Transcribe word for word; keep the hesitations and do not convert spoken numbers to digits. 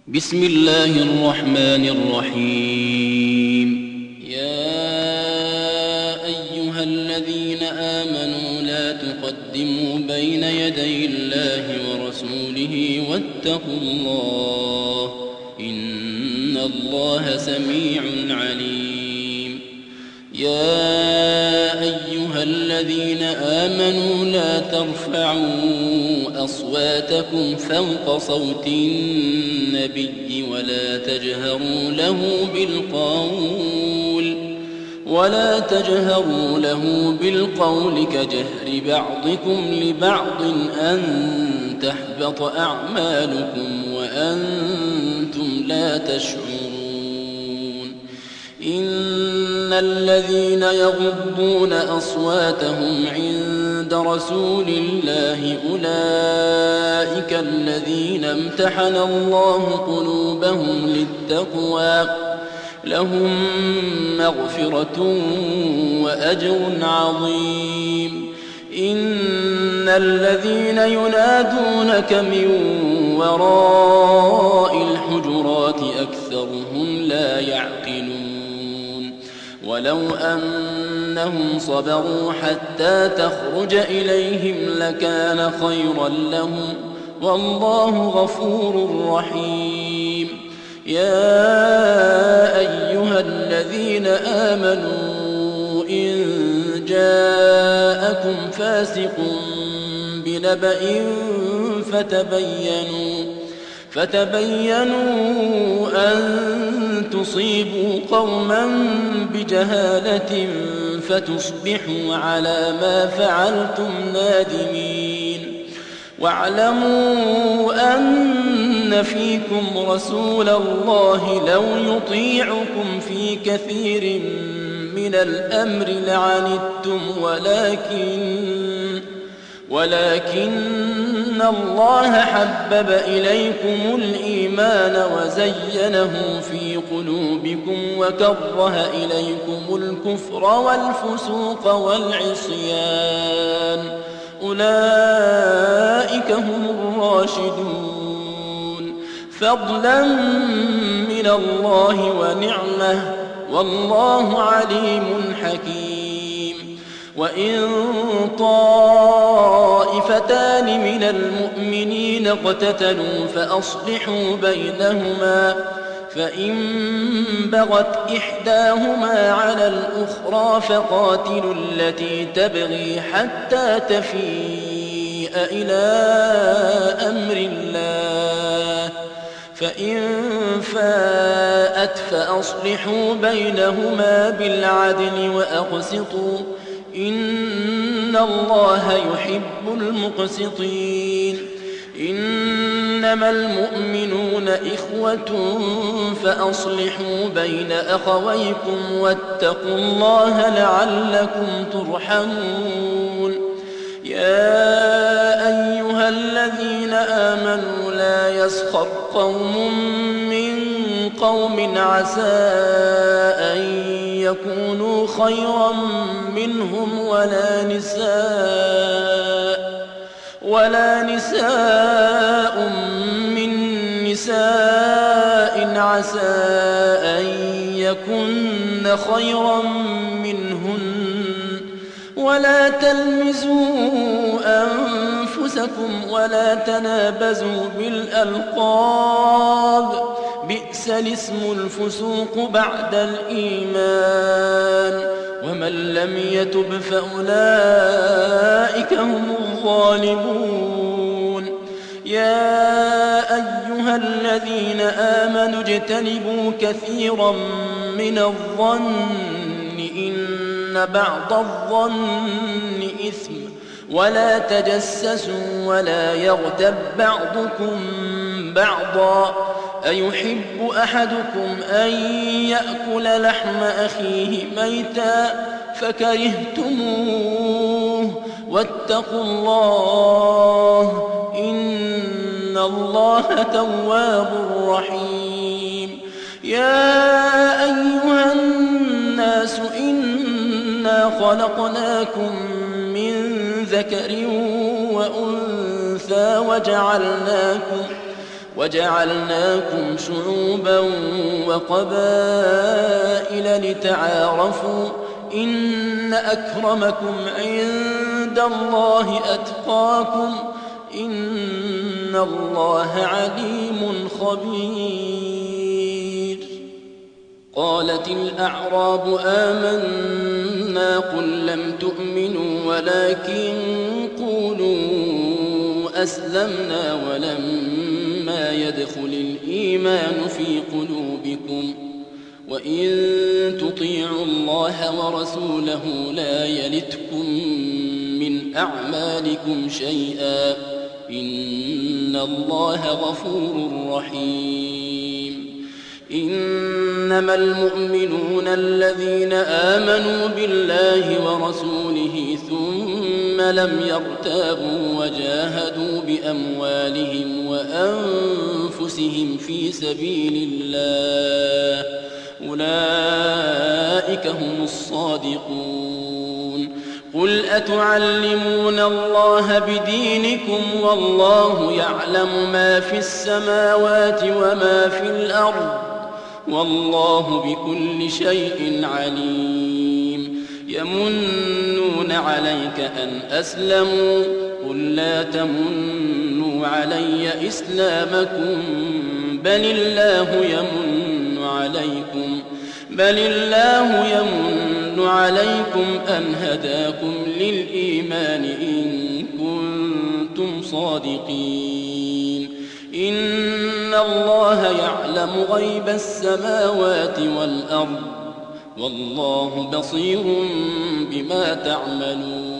بسم الله الرحمن الرحيم. يا أيها الذين آمنوا لا تقدموا بين يدي الله ورسوله واتقوا الله إن الله سميع عليم. يا أيها الذين آمنوا لا ترفعوا أصواتكم فوق صوت النبي ولا تجهروا له بالقول ولا تجهروا له بالقول كجهر بعضكم لبعض أن تحبط أعمالكم وأنتم لا تشعرون. إن الذين يغضون أصواتهم عند رسول الله أولئك الذين امتحن الله قلوبهم للتقوى لهم مغفرة وأجر عظيم. إن الذين ينادونك من وراء الحجرات أكثرهم لا يعقلون. ولو أنهم صبروا حتى تخرج إليهم لكان خيرا لهم والله غفور رحيم. يا أيها الذين آمنوا إن جاءكم فاسق بنبأ فتبينوا فتبينوا أن تصيبوا قوما بجهالة فتصبحوا على ما فعلتم نادمين. واعلموا أن فيكم رسول الله لو يطيعكم في كثير من الأمر لعنتم ولكن ولكن الله حبب إليكم الإيمان وزينه في قلوبكم وكره إليكم الكفر والفسوق والعصيان أولئك هم الراشدون فضلا من الله ونعمة والله عليم حكيم. وإن طائفتان من المؤمنين اقتتلوا فأصلحوا بينهما فإن بغت إحداهما على الأخرى فقاتلوا التي تبغي حتى تفيء إلى أمر الله فإن فاءت فأصلحوا بينهما بالعدل وأقسطوا إن الله يحب المقسطين. إنما المؤمنون إخوة فأصلحوا بين أخويكم واتقوا الله لعلكم ترحمون. يا أيها الذين آمنوا لا يسخر قوم من قوم عسى أن يكونوا خيرا منهم ولا نساء ولا نساء من نساء عسى أن يكن خيرا منهن ولا تلمزوا أنفسكم ولا تنابزوا بالألقاب بئس الاسم الفسوق بعد الإيمان ومن لم يتب فأولئك هم الظالمون. يا أيها الذين آمنوا اجتنبوا كثيرا من الظن إن بعض الظن إثم ولا تجسسوا ولا يغتب بعضكم بعضا أيحب أحدكم أن يأكل لحم أخيه ميتا فكرهتموه واتقوا الله إن الله تواب رحيم. يا أيها الناس إنا خلقناكم من ذكر وأنثى وجعلناكم وجعلناكم شعوبا وقبائل لتعارفوا إن أكرمكم عند الله أتقاكم إن الله عليم خبير. قالت الأعراب آمنا قل لم تؤمنوا ولكن قولوا أسلمنا ولما يدخل الإيمان في قلوبكم وإن تطيعوا الله ورسوله لا يلتكم من أعمالكم شيئا إن الله غفور رحيم. إنما المؤمنون الذين آمنوا بالله ورسوله ثم لم يرتابوا وجاهدوا بأموالهم وأنفسهم في سبيل الله أولئك هم الصادقون. قل أتعلمون الله بدينكم والله يعلم ما في السماوات وما في الأرض والله بكل شيء عليم. يمنون عليك أن أسلموا قل لا تمنوا علي إسلامكم بل الله يمن عليكم بل الله يمن عليكم أن هداكم للإيمان إن كنتم صادقين. إن الله يعلم غيب السماوات والأرض والله بصير بما تعملون.